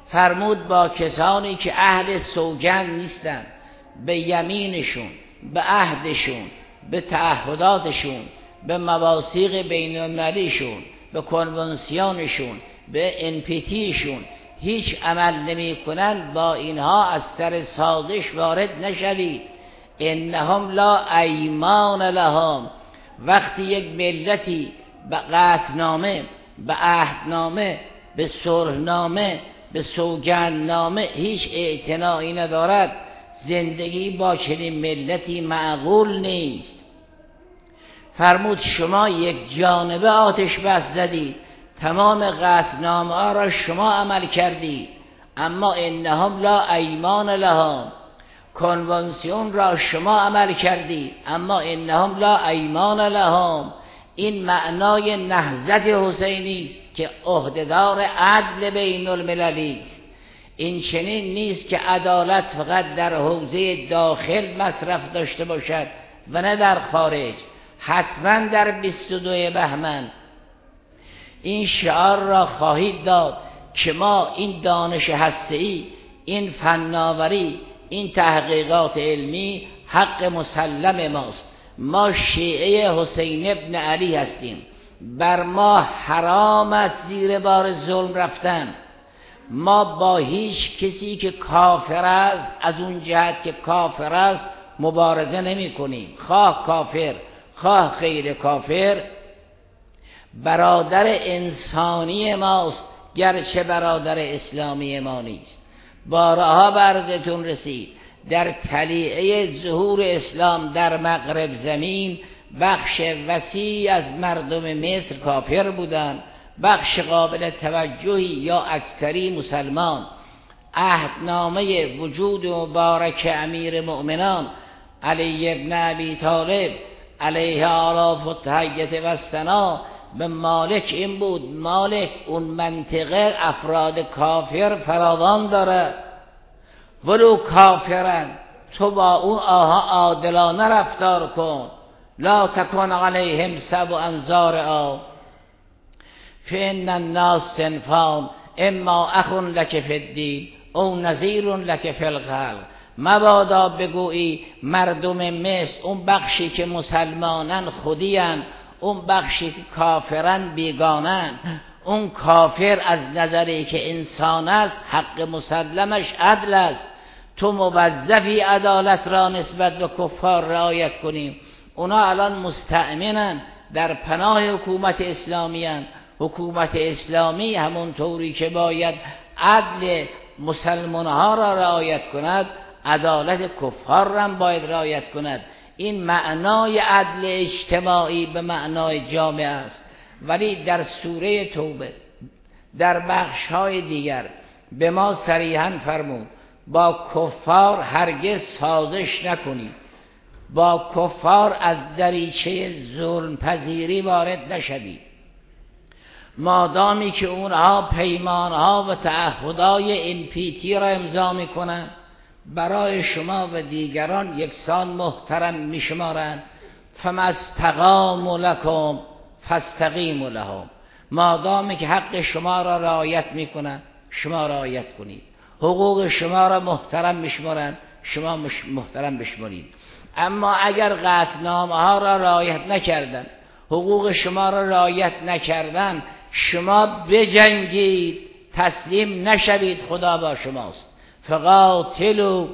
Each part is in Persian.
فرمود با کسانی که اهل سوگند نیستن، به یمینشون، به عهدشون، به تعهداتشون، به مواثیق بین المللیشون، به کنوانسیونشون، به انپیتیشون هیچ عمل نمی کنن، با اینها از سر سازش وارد نشوید. انهم لا ایمان لهم. وقتی یک ملتی به قطعنامه، به عهدنامه، به صلحنامه، به سوگندنامه هیچ اعتنایی ندارد، زندگی با چنین ملتی معقول نیست. فرمود شما یک جانبه آتش بس زدید، تمام قطعنامه ها را شما عمل کردید، اما انهم لا ایمان لهم. کنوانسیون را شما عمل کردید، اما انهم لا ایمان لهم. این معنای نهضت حسینی است که عهدهدار عدل بین المللی است. این چنین نیست که عدالت فقط در حوزه داخل مصرف داشته باشد و نه در خارج. حتما در 22 بهمن این شعار را خواهید داد که ما این دانش هسته‌ای، این فناوری، این تحقیقات علمی حق مسلم ماست. ما شیعه حسین ابن علی هستیم، بر ما حرام است زیر بار ظلم رفتن. ما با هیچ کسی که کافر است، از اون جهت که کافر است مبارزه نمی کنیم، خواه کافر خواه غیر کافر برادر انسانی ماست، گرچه برادر اسلامی ما نیست. بارها برزتون رسید در طلیعه ظهور اسلام در مغرب زمین بخش وسیع از مردم مصر کافر بودند، بخش قابل توجهی یا اکثری مسلمان. عهدنامه وجود مبارک امیر مؤمنان علی ابن ابی طالب علیه آلاف و تحیت و ثنا به مالک این بود: مالک، اون منطقه افراد کافر فراوان داره، ولو کافرن تو با اون عادلانه رفتار کن. لا تکن علیهم سبع انظار فإن الناس صنفان اما اخ لک فی الدین او نظیر لک فی الخلق. مبادا بگویی مردم مصر اون بخشی که مسلمانن خودیان، اون بخشی که کافرن بیگانن. اون کافر از نظری که انسان است حق مسلمش عدل است. تو موظفی عدالت را نسبت به کفار رعایت کنیم. اونا الان مستأمنن، در پناه حکومت اسلامی هن. حکومت اسلامی همون طوری که باید عدل مسلمان ها را رعایت کند، عدالت کفار را باید رعایت کند. این معنای عدل اجتماعی به معنای جامع است. ولی در سوره توبه در بخش‌های دیگر به ما صریحاً فرمود با کفار هرگز سازش نکنید، با کفار از دریچه ظلم پذیری وارد نشوید. مادامی که اونها پیمانها و تعهدهای NPT را امضا میکنند، برای شما و دیگران یکسان محترم میشمارند. فما استقاموا لکم فاستقیموا لهم. مادامی که حق شما را رعایت میکنند شما رعایت کنید، حقوق شما را محترم میشمارند شما محترم بشمارید. اما اگر قطعنامه ها را رعایت نکردن، حقوق شما را رعایت نکردن، شما بجنگید، تسلیم نشوید، خدا با شماست. فقاتلوا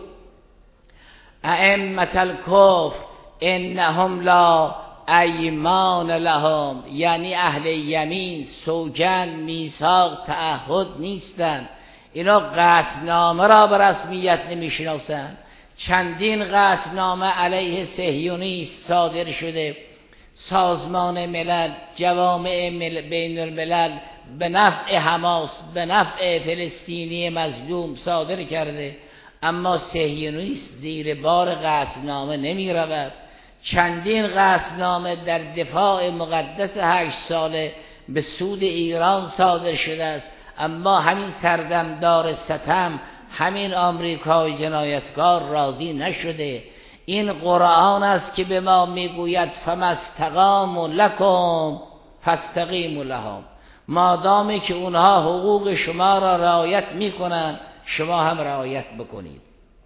ائمة الکفر انهم لا ایمان لهم. یعنی اهل یمین سوگند، میثاق، تعهد نیستند. اینا قطعنامه را به رسمیت نمیشناسند. چندین قطعنامه علیه صهیونیست صادر شده، سازمان ملل، جوامع بین الملل به نفع حماس، به نفع فلسطینی مظلوم صادر کرده، اما صهیونیست زیر بار قطعنامه نمی رود. چندین قطعنامه در دفاع مقدس 8 ساله به سود ایران صادر شده است، اما همین سردمدار ستم، همین آمریکای جنایتکار راضی نشده. این قرآن است که به ما میگوید فما استقاموا لکم فاستقیموا لهم. مادامی که اونها حقوق شما را رعایت میکنن شما هم رعایت بکنید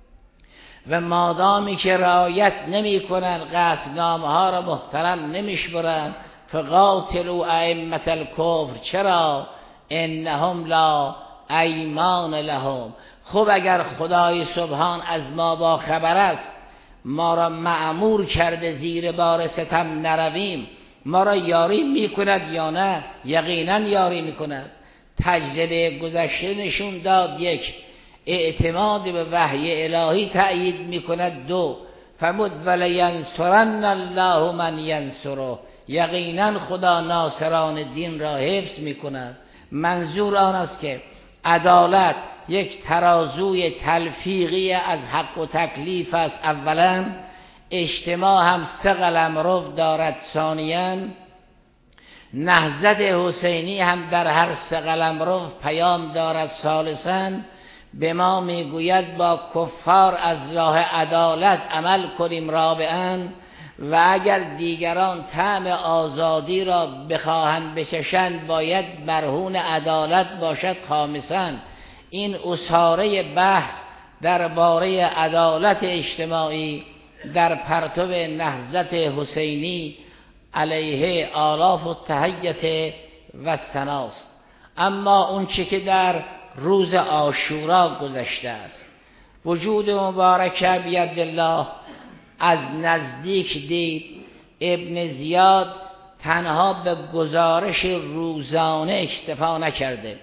و مادامی که رعایت نمیکنن قطعنامه ها را محترم نمیشمرن فقاتلوا ائمة الکفر، چرا؟ انهم لا ایمان لهم. خب اگر خدای سبحان از ما با خبر است، ما را مأمور کرده زیر بار ستم نرویم، ما را یاری میکند یا نه؟ یقینا یاری میکند. تجربه گذشته نشون داد، یک، اعتماد به وحی الهی تأیید میکند، دو، فرمود ولینصرن الله من ینصره، یقینا خدا ناصران دین را حفظ میکند. منظور آن است که عدالت یک ترازوی تلفیقی از حق و تکلیف است. اولا اجتماع هم 3 قلمرو دارد، ثانیا نهضت حسینی هم در هر 3 قلمرو پیام دارد، ثالثا به ما میگوید با کفار از راه عدالت عمل کنیم، رابعا و اگر دیگران طعم آزادی را بخواهند بچشند باید مرهون عدالت باشد، خامسا این اساره بحث درباره عدالت اجتماعی در پرتو نهضت حسینی علیه آلاف التحیة و ثناست. اما اون چه که در روز عاشورا گذشته است، وجود مبارک ابی عبدالله از نزدیک دید. ابن زیاد تنها به گزارش روزانه اکتفا نکرده،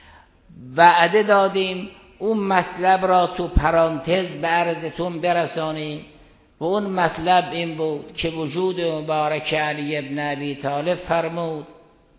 وعده دادیم اون مطلب را تو پرانتز به عرضتون برسانیم و اون مطلب این بود که وجود مبارک علی ابن ابی طالب فرمود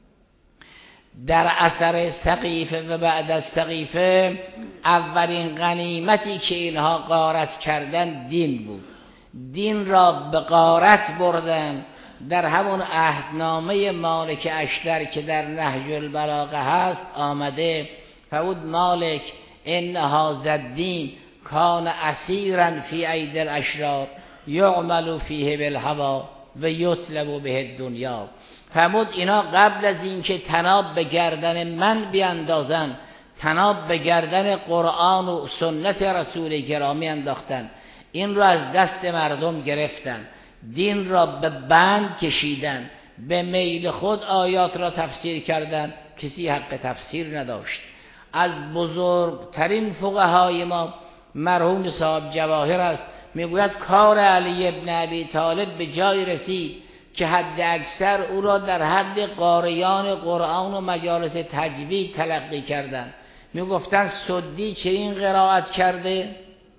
در اثر سقیفه و بعد از سقیفه اولین غنیمتی که اینها غارت کردن دین بود. دین را به غارت بردن. در همون عهدنامه مالک اشتر که در نهج البلاغه هست آمده، فرمود مالک ان هذا الدین کان اسیرا فی ایدی الاشرار یعمل فیه بالهوی و یطلب به الدنیا. فرمود اینا قبل از این که تناب به گردن من بیاندازن، تناب به گردن قرآن و سنت رسول گرامی انداختن، این را از دست مردم گرفتن، دین را به بند کشیدن، به میل خود آیات را تفسیر کردن، کسی حق تفسیر نداشت. از بزرگترین فقهای ما مرحوم صاحب جواهر است، میگوید کار علی ابن ابی طالب به جای رسید که حد اکثر او را در حد قاریان قرآن و مجالس تجوید تلقی کردند. میگفتن سدی چنین قرائت کرده،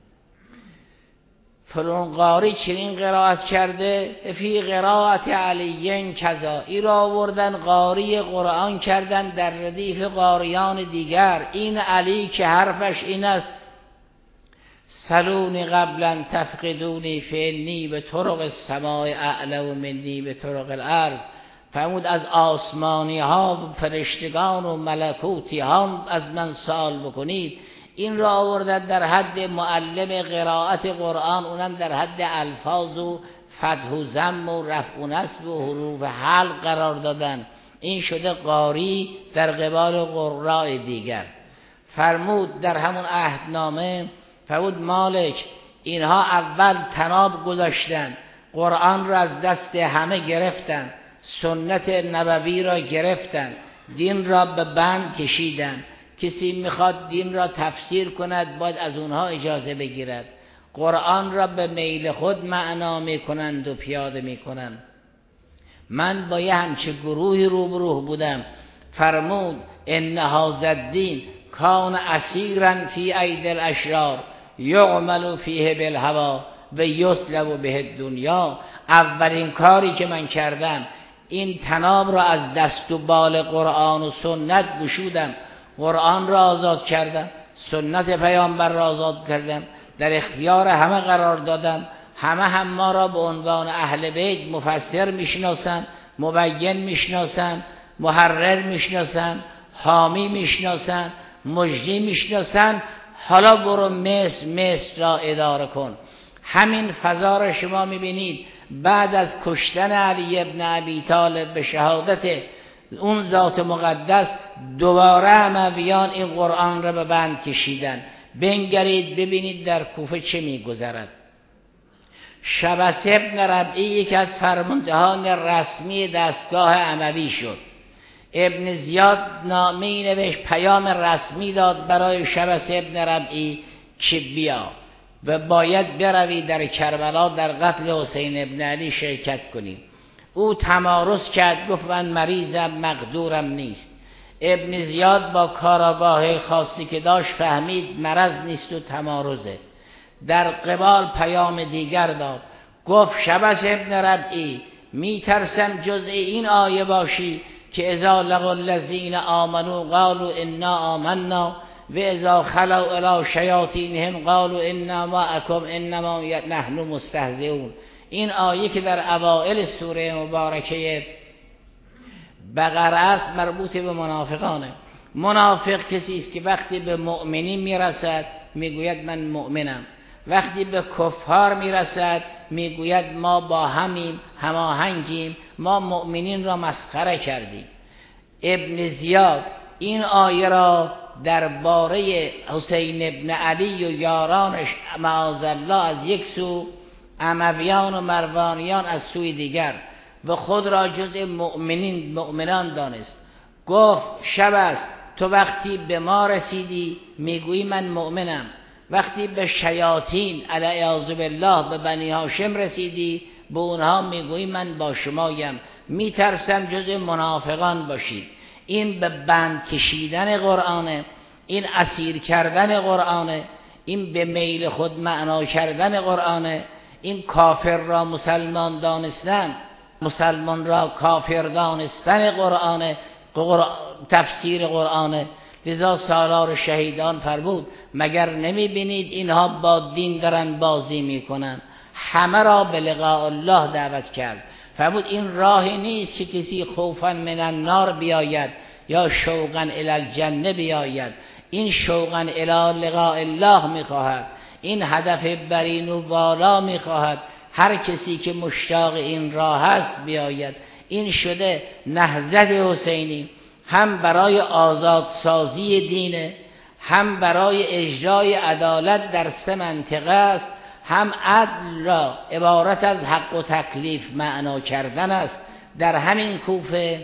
فلان قاری چنین قرائت کرده، فی قرائت علی کذا، ای را آوردن قاری قرآن کردن در ردیف قاریان دیگر. این علی که حرفش این است سلونی قبلا تفقدونی فعنی به طرق السماء اعلو منی به طرق الارض. فرمود از آسمانی ها فرشتگان و ملکوتی ها از من سوال بکنید. این را آوردن در حد معلم قرائت قرآن، اونم در حد الفاظ و فتح و ضم و رفع و نصب و حروف حلق قرار دادن. این شده قاری در قبال قراء دیگر. فرمود در همون عهدنامه، فرمود مالک اینها اول تناب گذاشتن، قرآن را از دست همه گرفتن، سنت نبوی را گرفتن، دین را به بند کشیدن. کسی میخواد دین را تفسیر کند باید از اونها اجازه بگیرد. قرآن را به میل خود معنا میکنند و پیاده میکنند. من با یه همچه گروهی روبرو بودم. فرمود ان هذا الدین کان اسیرا فی ایدی الاشرار یعمل فیه بالهوی و یطلب به الدنیا. اولین کاری که من کردم این تناب را از دست و بال قرآن و سنت گشودم، قرآن را آزاد کردم، سنت پیامبر را آزاد کردم، در اختیار همه قرار دادم. همه هم ما را به عنوان اهل بیت مفسر میشناسن، مبین میشناسن، محرر میشناسن، حامی میشناسن، مجدی میشناسن. حالا برو مصر را اداره کن. همین فضا را شما میبینید بعد از کشتن علی ابن ابی طالب به شهادت اون ذات مقدس دوباره امویان این قرآن را به بند کشیدن. بنگرید ببینید در کوفه چه میگذرد. شبس ابن ربعی یکی از فرماندهان رسمی دستگاه اموی شد. ابن زیاد نامه‌ای نوشت، پیام رسمی داد برای شبس ابن ربعی که بیا و باید بروی در کربلا در قتل حسین ابن علی شرکت کنی. او تمارض کرد، گفت من مریضم، مقدورم نیست. ابن زیاد با کاراگاه خاصی که داشت فهمید مرض نیست و تمارضه. در قبال پیام دیگر داد، گفت شبس ابن ربعی میترسم جزء این آیه باشی که اذا لقوا الذین آمنوا قالوا انا آمنا و اذا خلوا الی شیاطینهم قالوا انا معکم انما نحن مستهزئون. این آیه که در اوائل سوره مبارکه بقره است مربوط به منافقانه. منافق کسی است که وقتی به مؤمنین میرسد میگوید من مؤمنم، وقتی به کفار میرسد میگوید ما با همیم، هماهنگیم، ما مؤمنین را مسخره کردیم. ابن زیاد این آیه را درباره حسین ابن علی و یارانش معاذالله از یک سو، امویان و مروانیان از سوی دیگر، و خود را جزء مؤمنان دانست. گفت شبس تو وقتی به ما رسیدی میگویی من مؤمنم، وقتی به شیاطین علیاذ بالله به بنی هاشم رسیدی به اونها میگویی من با شمایم، میترسم جزء منافقان باشید. این به بند کشیدن قرآنه، این اسیر کردن قرآنه، این به میل خود معنا کردن قرآنه، این کافر را مسلمان دانستن، مسلمان را کافر دانستن قرآنه، تفسیر قرآنه. لذا سالار شهیدان فرمود مگر نمی بینید اینها با دین دارن بازی میکنن؟ همه را به لقاء الله دعوت کرد. فرمود این راهی نیست که کسی خوفا من النار بیاید یا شوقا الی الجنه بیاید. این شوقا الی لقاء الله میخواهد، این هدف برین و بالا میخواهد. هر کسی که مشتاق این راه است بیاید. این شده نهضت حسینی، هم برای آزادسازی دینه، هم برای اجرای عدالت در سه منطقه است، هم عدل را عبارت از حق و تکلیف معنا کردن است. در همین کوفه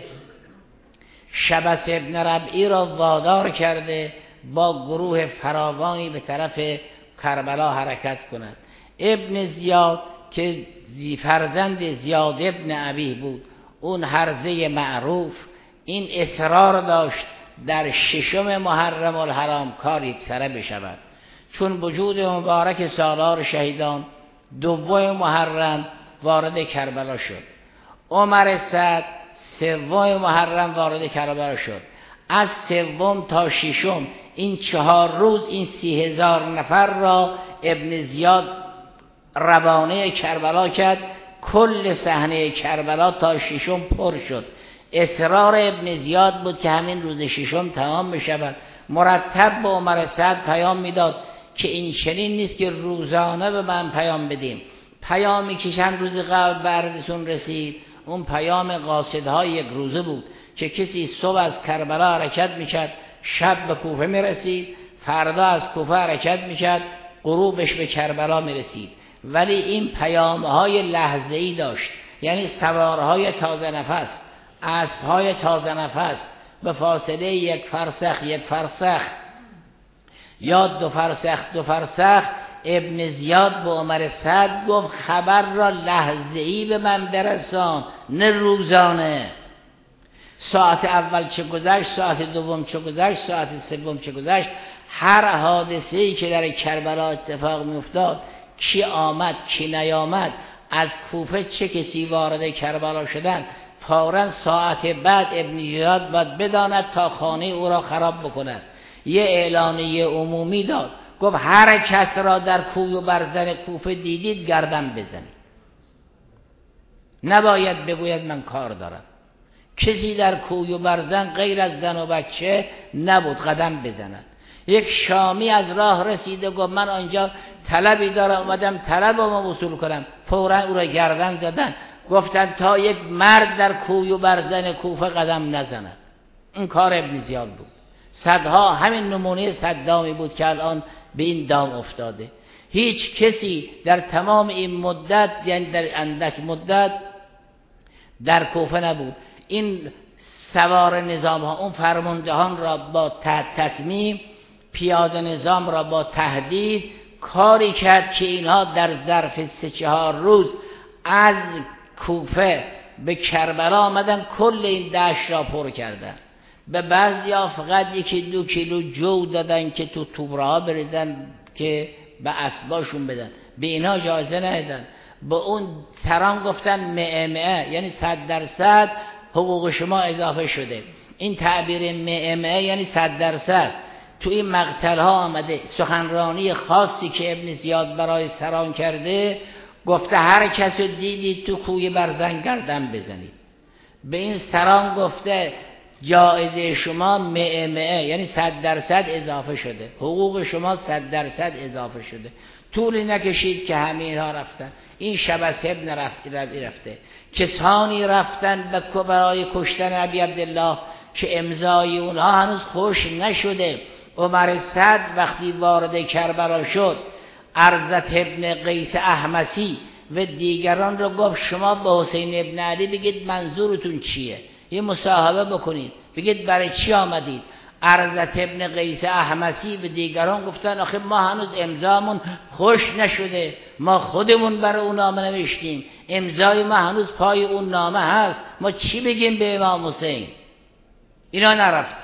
شبس ابن ربعی را وادار کرده با گروه فراوانی به طرف کربلا حرکت کند. ابن زیاد که فرزند زیاد ابن ابی بود، اون هرزه معروف، این اصرار داشت در 6 محرم الحرام کاری سره بشود. چون وجود مبارک سالار شهیدان 2 محرم وارد کربلا شد، عمر سعد 3 محرم وارد کربلا شد. از 3 تا 6 این 4 روز این 30,000 نفر را ابن زیاد روانه کربلا کرد. کل صحنه کربلا تا 6 پر شد. اصرار ابن زیاد بود که همین روز 6 تمام بشود. مرتب به عمر سعد پیام میداد که این چنین نیست که روزانه به من پیام بدیم. پیامی که چند روز قبل بردتون رسید اون پیام قاصدهای 1 روزه بود که کسی صبح از کربلا حرکت میکرد، شب به کوفه میرسید، فردا از کوفه حرکت میکرد، غروبش به کربلا میرسید. ولی این پیامهای لحظه‌ای داشت، یعنی سوارهای تازه نفس، اسبهای تازه نفس به فاصله 1 فرسخ 1 فرسخ یا 2 فرسخ 2 فرسخ. ابن زیاد به عمر سعد گفت خبر را لحظه‌ای به من برسان، نه روزانه. ساعت اول چه گذشت، ساعت دوم چه گذشت، ساعت سوم چه گذشت، هر حادثه‌ای که در کربلا اتفاق می‌افتاد، کی آمد کی نیامد، از کوفه چه کسی وارد کربلا شدن، فوراً ساعت بعد ابن زیاد باید بداند تا خانه او را خراب بکند. یه اعلانیه عمومی داد، گفت هر کس را در کوی و برزن کوفه دیدید گردن بزنید، نباید بگوید من کار دارم. کسی در کوی و برزن غیر از زن و بچه نبود قدم بزند. یک شامی از راه رسیده گفت من آنجا طلبی دارم، اومدم طلبم وصول کنم. فوراً او را گردن زدن. گفتن تا یک مرد در کوی و برزن کوفه قدم نزند. این کار ابن زیاد بود. صدها همین نمونه صدامی بود که الان به این دام افتاده. هیچ کسی در تمام این مدت، یعنی در اندک مدت، در کوفه نبود. این سوار نظام ها اون فرماندهان را با تطمیم، پیاده نظام را با تهدید کاری کرد که اینها در ظرف 3-4 روز از کوفه به کربلا آمدن، کل این دشت را پر کردن. به بعضیا فقط 1-2 کیلو جو دادن که تو توبره‌ها بریزن که به اسباشون بدن، به اینها اجازه ندادن. به اون سران گفتن مئه، یعنی 100% حقوق شما اضافه شده. این تعبیر مئه یعنی 100%. تو این مقتل ها آمده سخنرانی خاصی که ابن زیاد برای سران کرده، گفته هر کس رو دیدید تو کوی برزن گردن بزنید. به این سران گفته جایزه شما مئه، یعنی 100% اضافه شده، حقوق شما 100% اضافه شده. طولی نکشید که همه اینها رفتن. این شبس ابن رفته. کسانی رفتن برای کشتن ابی عبدالله که امضای اونها هنوز خوش نشده. عمر سعد وقتی وارد کربلا شد، ارزت ابن قیس احمسی و دیگران رو گفت شما به حسین ابن علی بگید منظورتون چیه، یه مصاحبه بکنید، بگید برای چی آمدید. ارزت ابن قیس احمسی و دیگران گفتن آخه ما هنوز امضامون خوش نشده، ما خودمون برای اون نامه نوشتیم، امضای ما هنوز پای اون نامه هست، ما چی بگیم به امام حسین؟ اینا نرفت.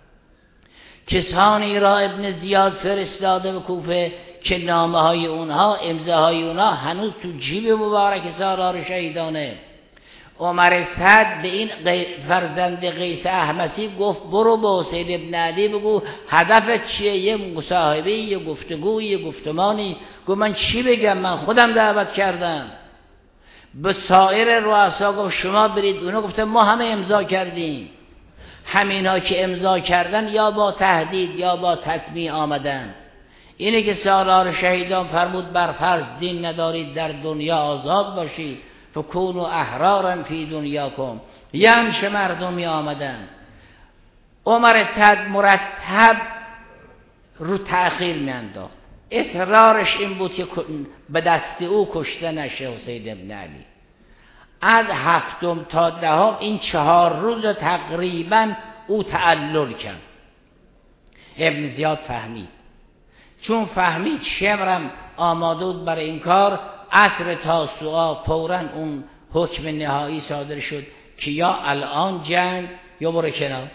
کسانی را ابن زیاد فرستاده به کوفه که نامه های اونها، امضاهای اونها هنوز تو جیب مبارک سالار شهیدانه. عمر سعد به این فرزند قیس احمسی گفت برو به حسین ابن علی بگو هدفت چیه، یه مصاحبه، یه گفتگوی، یه گفتمانی. گفت من چی بگم، من خودم دعوت کردم. به سایر رؤسا گفت شما برید. اونا گفتن ما همه امضا کردیم. همینا که امضا کردن یا با تهدید یا با تطمیع آمدن. اینه که سالار شهیدان فرمود بر فرض دین ندارید در دنیا آزاد باشید، فکونوا احرارا فی دنیاکم. یه همچه مردمی آمدن. عمر سعد مرتب رو تأخیر میانداخت. اصرارش این بود که به دست او کشته نشه حسین ابن علی. از 7 تا 10 این 4 روز تقریبا او تعلل کرد. ابن زیاد فهمید. چون فهمید شمرم آماده بود برای این کار، عصر تاسوعا فوراً اون حکم نهایی صادر شد که یا الان جنگ یا برو کنار.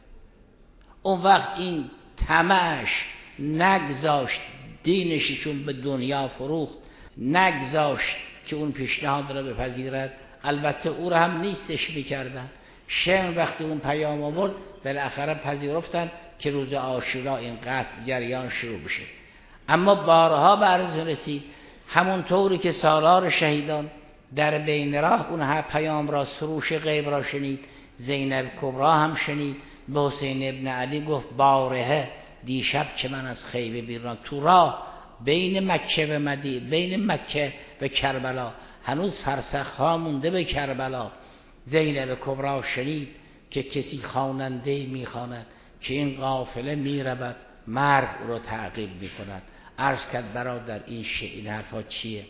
اون وقت این طمعش نگذاشت دینششون به دنیا فروخت، نگذاشت که اون پیشنهاد را بپذیرد. البته او را هم نیستش میکردن. شمر وقتی اون پیام آورد بالاخره پذیرفتن که روز عاشورا این قتل جریان شروع بشه. اما بارها به عرض رسید همونطوری که سالار شهیدان در بین راه اون پیام را، سروش غیب را شنید، زینب کبرا هم شنید. به حسین ابن علی گفت بارهه دیشب که من از خیبه بیرون تو راه بین مکه و مدینه، بین مکه و کربلا، هنوز فرسخ ها مونده به کربلا، زینب کبرا شنید که کسی خواننده میخواند که این قافله میرود مرگ رو تعقیب میکند. عرض کرد برادر این حرفا چیه؟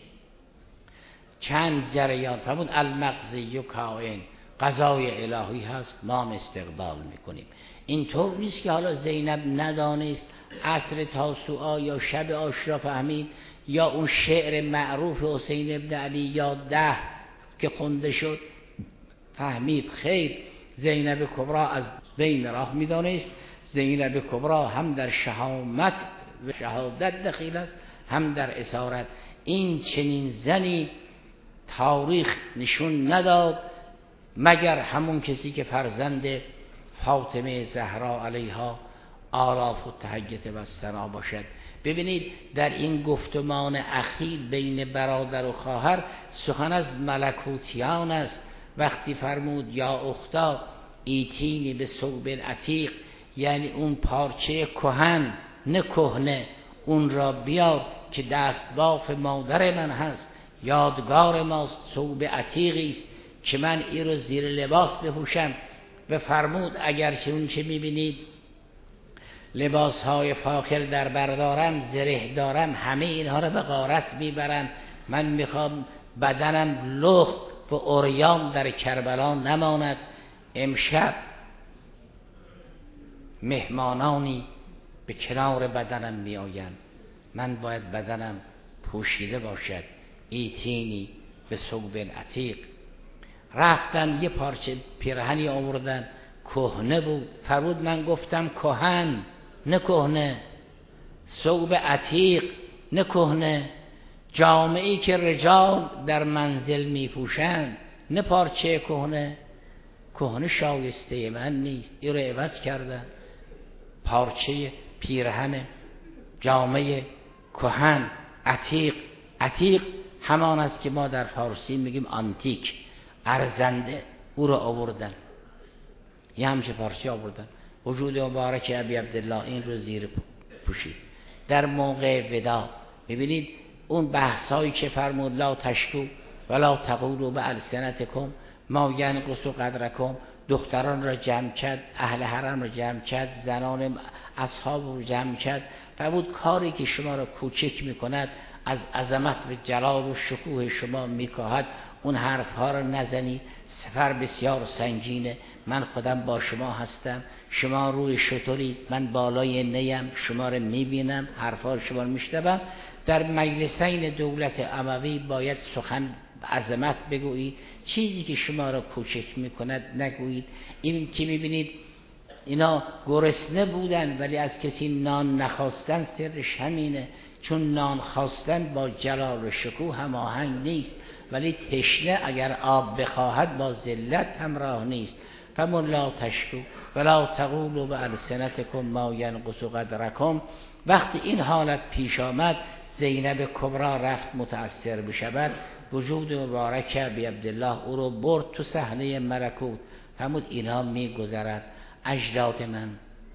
چند جریان فرمود المقضی کائن، قضای الهی هست، ما هم استقبال میکنیم. اینطور نیست که حالا زینب ندانست عصر تاسوعا یا شب عاشورا فهمید، یا اون شعر معروف حسین ابن علی یا 10 که خونده شد فهمید. خیر، زینب کبرا از بین راه میدانست. زینب کبرا هم در شهامت و شهادت دخیل است، هم در اسارت. این چنین زنی تاریخ نشون نداد مگر همون کسی که فرزند فاطمه زهرا علیها آلاف و تحیت و ثنا باشد. ببینید در این گفتمان اخیر بین برادر و خواهر سخن از ملکوتیان است. وقتی فرمود یا اختا ایتینی به ثوب عتیق، یعنی اون پارچه کهن نه کهنه، اون را بیار که دستباف مادر من هست، یادگار ماست، ثوب عتیقی است که من این رو زیر لباس بپوشم. بفرمود اگرچه اون چه میبینید لباس های فاخر در بردارم، زره دارم، همه اینها رو به غارت میبرم. من میخوام بدنم لخت و عریان در کربلا نماند. امشب مهمانانی به کنار بدنم می آیند، من باید بدنم پوشیده باشد. ایتینی به ثوب عتیق. رفتن یه پارچه پیرهنی آوردن، کهنه بود. فرمود من گفتم کهن نه کهنه، ثوب عتیق نه کهنه. جامه‌ای که رجال در منزل می پوشند نه پارچه کهنه. کهنه شایسته من نیست، این رو عوض کردن. پارچه پیرهن، جامعه کهن، عتیق. عتیق همان است که ما در فارسی میگیم آنتیک، ارزنده. او رو آوردن، یه همچه پارچه آوردن. وجود مبارک ابی عبدالله این رو زیر پوشید. در موقع ودا ببینید اون بحثایی که فرمود لا تشکو ولا تقولوا بألسنتکم ما ینقص قدرکم. دختران را جمع کرد، اهل حرم را جمع کرد، زنان اصحاب را جمع کرد. فرمود کاری که شما را کوچک میکند از عظمت و جلال و شکوه شما میکاهد، اون حرفها را نزنید. سفر بسیار سنگینه، من خودم با شما هستم، شما روی شترید، من بالای نیم، شما را میبینم، حرفها شما را میشنوم. در مجلسین دولت اموی باید سخن عظمت بگویید، چیزی که شما را کوچک میکند نگویید. این که میبینید اینا گرسنه بودن ولی از کسی نان نخواستن، سرش همینه، چون نان خواستن با جلال و شکوه هماهنگ نیست. ولی تشنه اگر آب بخواهد با ذلت همراه نیست. فمن لا تشکو ولا تقولوا بألسنتکم ما ینقص قدرکم. وقتی این حالت پیش آمد زینب کبرا رفت متأثر بشود. وجود مبارک ابی عبدالله او رو برد تو صحنه ملکوت. فرمود اینها میگذرد، اجداد من،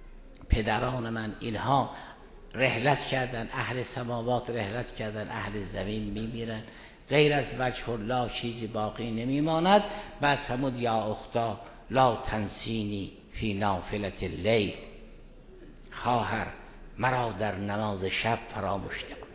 پدران من، اینها رحلت کردن، اهل سماوات رحلت کردن، اهل زمین میمیرن، غیر از وجه الله چیزی باقی نمیماند. بعد فرمود یا اختا لا تنسینی فی نافلة اللیل. خواهر مرا در نماز شب فراموش نکن.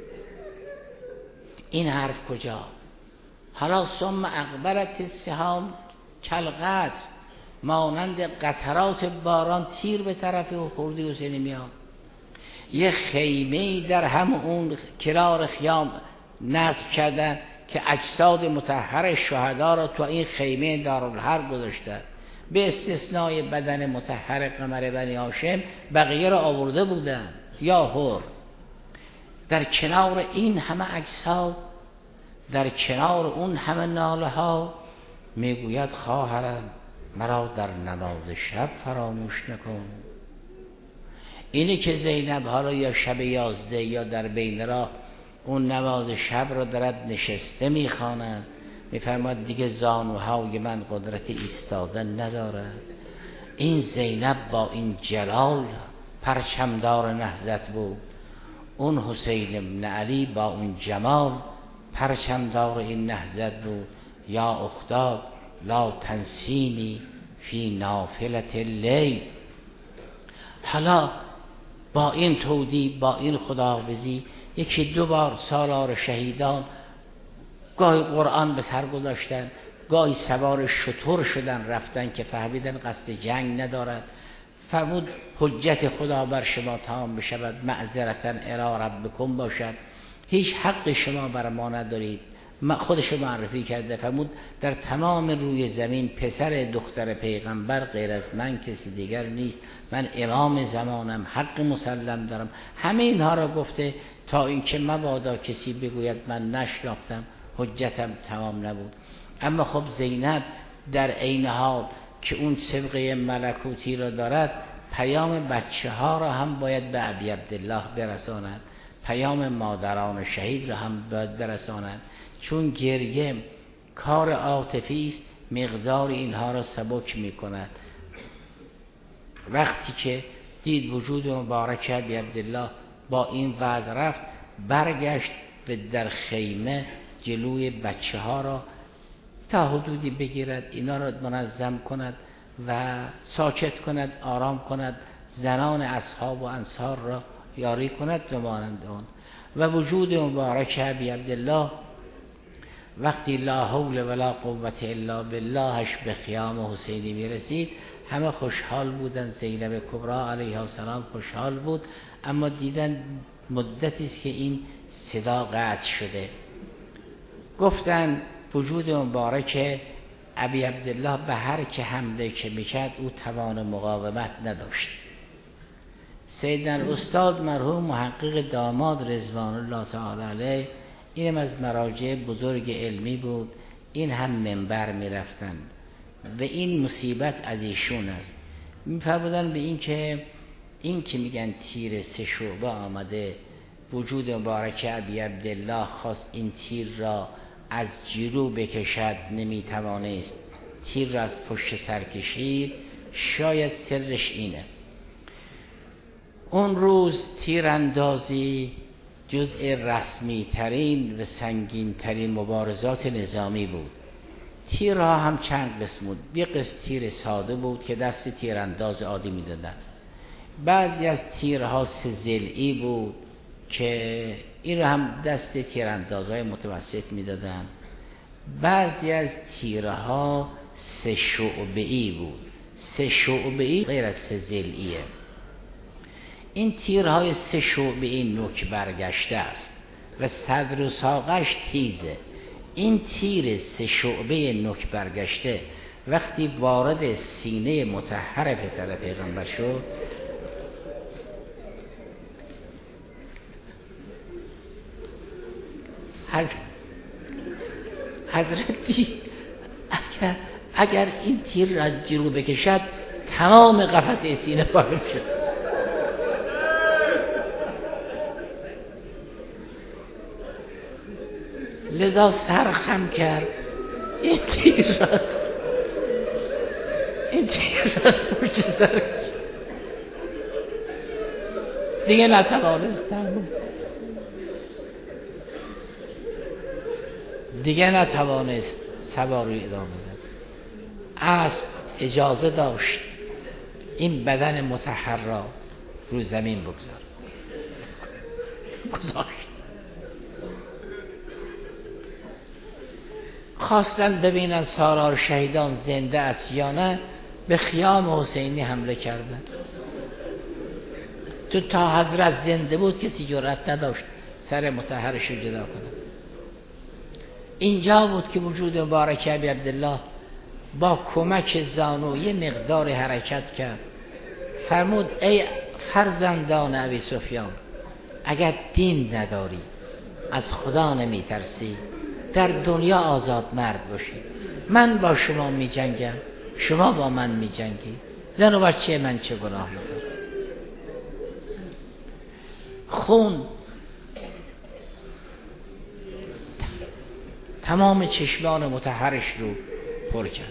این حرف کجا؟ حالا ثم اقبلت السهام کالقطر، مانند قطرات باران تیر به طرف او خوردی حسین میاد. یه خیمه در همون کنار خیام نصب کردن که اجساد مطهر شهدا را تو این خیمه دارالحرب گذاشتن، به استثنای بدن مطهر قمر بنی هاشم بقیه را آورده بودن. یا هر در کنار این همه اجساد، در کنار اون همه ناله ها میگوید خواهرم مرا در نماز شب فراموش نکن. اینه که زینب حالا یا شب 11 یا در بین راه اون نماز شب را دارد نشسته میخواند، میفرماد دیگه زانوهای من قدرت ایستادن ندارد. این زینب با این جلال پرچمدار نهضت بود، اون حسین بن علی با اون جمال پرچمدار این نهضت بود. یا اختا لا تنسینی فی نافلة اللیل. حالا با این تودیع، با این خداحافظی، یکی دو بار سالار شهیدان گاهی قرآن به سر گذاشتن، گاهی سوار شتر شدن رفتن که فهمیدن قصد جنگ ندارد. فرمود حجت خدا بر شما تمام بشود، معذرتاً الی ربکم باشد، هیچ حق شما بر ما ندارید. خودش معرفی کرده، فرمود در تمام روی زمین پسر دختر پیغمبر غیر از من کسی دیگر نیست، من امام زمانم، حق مسلم دارم. همه اینها را گفته تا اینکه مبادا کسی بگوید من نشناختم، حجتم تمام نبود. اما خب زینب در عین حال که اون سبقه ملکوتی را دارد، پیام بچه ها را هم باید به ابی عبدالله برساند، پیام مادران شهید را هم باید برساند، چون گریه کار عاطفی است، مقدار اینها را سبک می کند. وقتی که دید وجود مبارک ابی عبدالله با این وضع رفت، برگشت و در خیمه جلوی بچه ها را تا حدودی بگیرد، اینا را منظم کند و ساکت کند، آرام کند، زنان اصحاب و انصار را یاری کند و مانند آن. و وجود مبارک ابی عبدالله وقتی لا حول ولا قوة الا باللهش به خیام حسینی میرسید، همه خوشحال بودن. زینب کبری علیها السلام خوشحال بود، اما دیدن مدتی است که این صدا قطع شده. گفتن وجود مبارک ابی عبدالله به هر که حمله که میکرد او توان مقاومت نداشت. سیدنا استاد مرحوم محقق داماد رضوان الله تعالی علیه، اینم از مراجع بزرگ علمی بود، این هم منبر میرفتن و این مصیبت از ایشون است. میفرمودن به این که میگن تیر 3 شعبه آمده، وجود مبارک ابی عبدالله خواست این تیر را از جلو بکشد، نمیتوانست، تیر را از پشت سر کشید. شاید سرش اینه. اون روز تیراندازی جزء رسمی ترین و سنگین ترین مبارزات نظامی بود. تیرها هم چند قسم بود. یک قسم تیر ساده بود که دست تیرانداز عادی میدادن. بعضی از تیرها 3 ضلعی بود که این رو هم دست تیراندازهای متوسط میدادن. بعضی از تیرها 3 شعبه‌ای بود. 3 شعبه‌ای غیر از 3 ضلعیه. این تیرهای 3 شعبه‌ای نوک برگشته است و صدر و ساقش تیزه. این تیر 3 شعبه نوک برگشته وقتی وارد سینه مطهر پسر پیغمبر شد، حضرتی اگر این تیر را از جلو بکشد تمام قفسه سینه پاره شد. لذا سر خم کرد، این تیر راست پشت سر دیگه نتوانست سواری ادامه داد. اسب اجازه داشت این بدن مطهر را رو زمین گذاشت. خواستن ببینن سالار شهیدان زنده است یا نه، به خیام حسینی حمله کردن. تا حضرت زنده بود کسی جرأت نداشت سر مطهرش رو جدا کنه. اینجا بود که وجود مبارک ابی عبدالله با کمک زانو یه مقدار حرکت کرد. فرمود ای فرزندان ابی سفیان، اگر دین نداری، از خدا نمی ترسی، در دنیا آزاد مرد باشید. من با شما می جنگم، شما با من می جنگید. زن و بچه من چه گناه میکنه؟ خون تمام چشمان مطهرش رو پر کرد.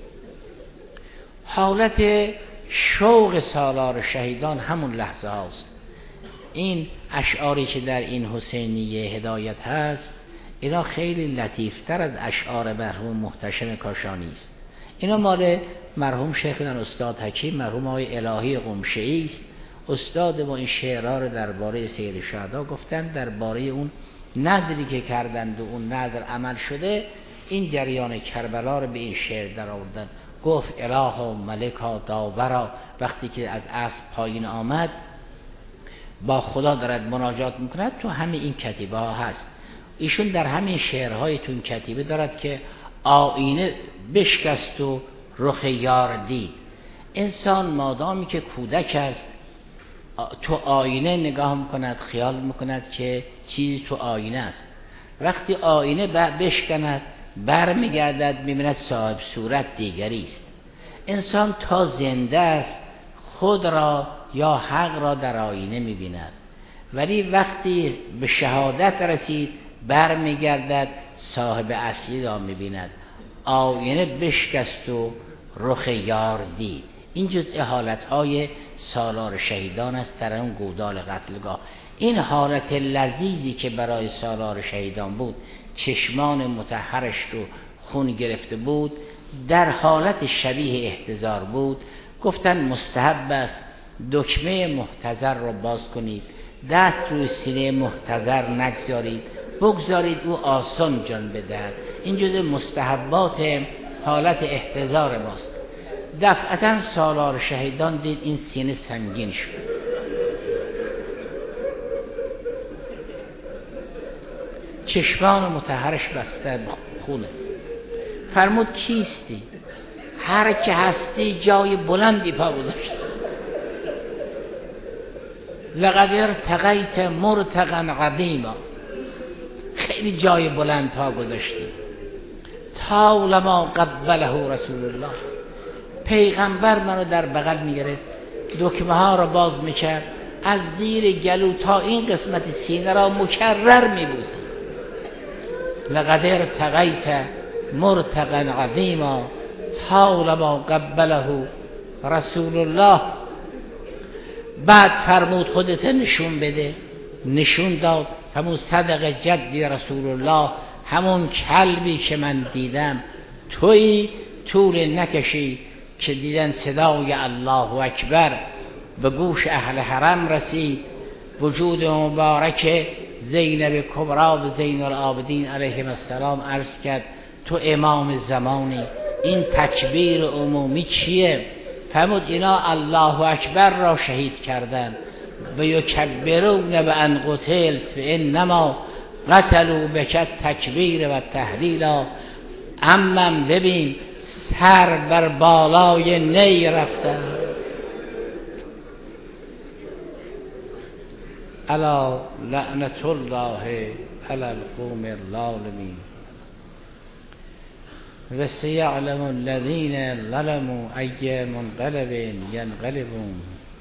حالت شوق سالار شهیدان همون لحظه هاست. این اشعاری که در این حسینیه هدایت هست، اینا خیلی لطیفتر از اشعار مرحوم محتشم کاشانی است. اینا مال مرحوم شیخنا استاد حکیم، مرحوم آقای الهی قمشه‌ای است. استاد ما این شعرها رو درباره سید شهدا گفتن، درباره اون نذری که کردند و اون نذر عمل شده. این جریان کربلا رو به این شعر در آوردن. گفت الها ملکا داورا، وقتی که از اسب پایین آمد با خدا دارد مناجات میکند. تو همین این کتیبه ها هست. ایشون در همین شعرهای تو این کتیبه دارد که آینه بشکست و رخ یار دید. انسان مادامی که کودک است تو آینه نگاه میکند، خیال میکند که چیزی تو آینه است. وقتی آینه بشکند برمیگردد میبیند صاحب صورت دیگری است. انسان تا زنده است خود را یا حق را در آینه میبیند، ولی وقتی به شهادت رسید برمیگردد صاحب اصلی را میبیند. آینه بشکست و رخ یار دید. این جزء حالتهای سالار شهیدان است در اون گودال قتلگاه. این حالت لذیذی که برای سالار شهیدان بود، چشمان مطهرش رو خون گرفته بود، در حالت شبیه احتضار بود. گفتن مستحب است دکمه محتضر را باز کنید، دست روی سینه محتضر نگذارید، بگذارید او آسان جان بدهد. این جزء مستحبات حالت احتضار ماست. دفعتا سالار شهیدان دید این سینه سنگین شد، چشمان مطهرش بسته خونه. فرمود کیستی؟ هر که هستی جای بلندی پا گذاشت. لقد ارتقیت مرتقا قدیما، خیلی جای بلند پا گذاشتی. طالما قبله رسول الله، پیغمبر منو در بغل میگرفت، دکمه ها را باز میکرد، از زیر گلو تا این قسمت سینه را مکرر میبوسید. لقد ارتقیت مرتقا قدیما طالما قبله رسول الله. بعد فرمود خودت نشون بده. نشون داد. همون صدق جدی رسول الله، همون کلبی که من دیدم تویی. طول نکشی که دیدن صدای الله اکبر به گوش اهل حرم رسید. وجود مبارک زینب کبری و زین العابدین علیهم السلام عرض کرد تو امام زمانی، این تکبیر عمومی چیه؟ فرمود اینا الله اکبر را شهید کردن. و یکبرون بان قتلت فانما قتلوا بک تکبیر و تهلیلا. امم ببین سر بر بالای نی رفتن. الا لعنت الله علی القوم الظالمین و سیعلم الذین ظلموا ای منقلب ینقلبون.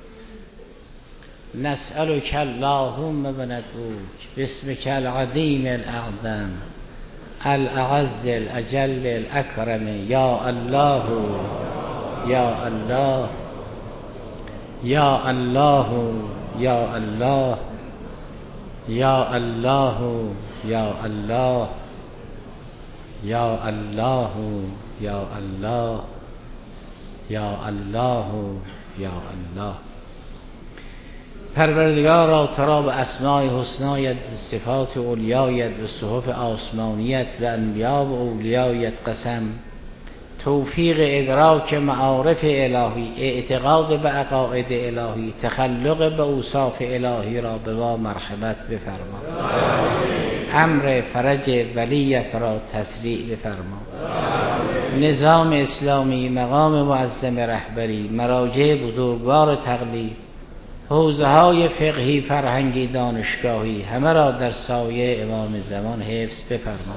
نسألك اللهم بندعوك باسمك العظيم الأعظم الأعز الأجل الأكرم يا الله يا الله يا الله يا الله يا الله يا الله يا الله يا الله يا الله يا الله. پروردگارا ترا به اسماء حسنایت، صفات اولیایت و صحف آسمانیت و انبیا و اولیایت قسم. توفیق ادراک معارف الهی، اعتقاد به عقاید الهی، تخلق به اوصاف الهی را به ما مرحمت بفرما. امر فرج ولیت را تسریع بفرما. نظام اسلامی، مقام معظم رهبری، مراجع بزرگوار تقلید، حوزه های فقهی، فرهنگی، دانشگاهی، همه را در سایه امام زمان حفظ بفرما.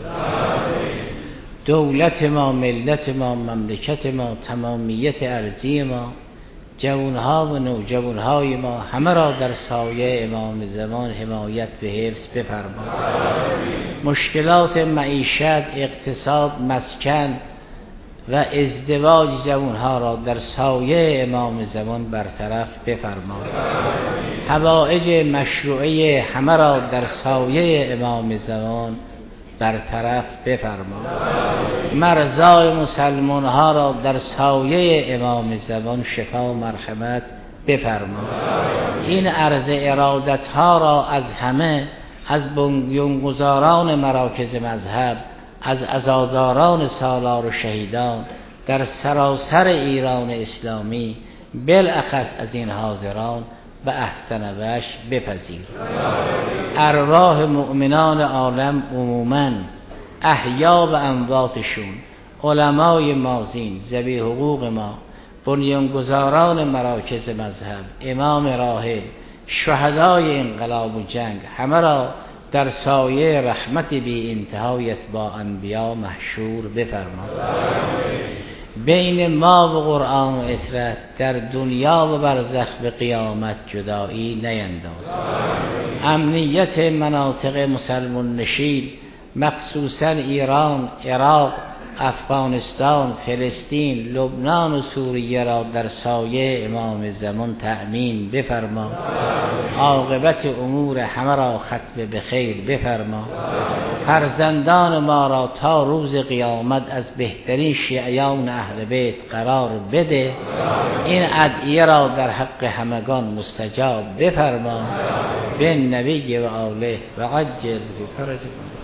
دولت ما، ملت ما، مملکت ما، تمامیت ارضی ما، جوانها و نوجوانهای ما، همه را در سایه امام زمان حمایت به حفظ بفرما. مشکلات معیشت، اقتصاد، مسکن و ازدواج جوانها را در سایه امام زمان برطرف بفرما. حوائج مشروعه همه را در سایه امام زمان برطرف بفرما. مرضای مسلمان ها را در سایه امام زمان شفا و مرحمت بفرما. این عرض ارادت ها را از همه، از بنیانگذاران مراکز مذهب، از عزاداران سالار و شهیدان در سراسر ایران اسلامی، بالاخص از این حاضران به احسن وجه بپذیر. ارواح مؤمنان عالم عموماً، احیا و امواتشون، علمای مازین، ذوی حقوق ما، بنیانگذاران مراکز مذهب، امام راحل، شهدای انقلاب و جنگ، همه را در سایه رحمت بی انتهایت با انبیا محشور بفرما. بین ما و قرآن و اسرت در دنیا و برزخ به قیامت جدایی نینداز. امنیت مناطق مسلمان نشین، مخصوصا ایران، عراق، افغانستان، فلسطین، لبنان و سوریه را در سایه امام زمان تأمین بفرما. عاقبت امور همه را ختم به خیر بفرما. فرزندان ما را تا روز قیامت از بهترین شیعیان اهل بیت قرار بده. این ادعیه را در حق همگان مستجاب بفرما. به نبی و آله و عجل فی فرجکم.